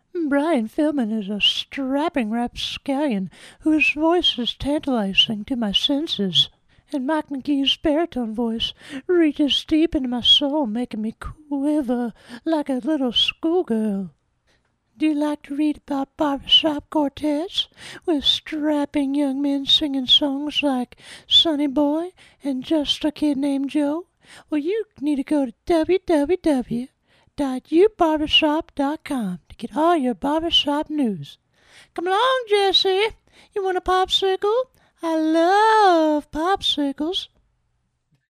Brian Philbin is a strapping rapscallion whose voice is tantalizing to my senses, and Mike McGee's baritone voice reaches deep into my soul, making me quiver like a little schoolgirl. Do you like to read about barbershop quartets with strapping young men singing songs like Sonny Boy and Just a Kid Named Joe? Well, you need to go to www.ubarbershop.com to get all your barbershop news. Come along, Jesse. You want a popsicle? I love popsicles.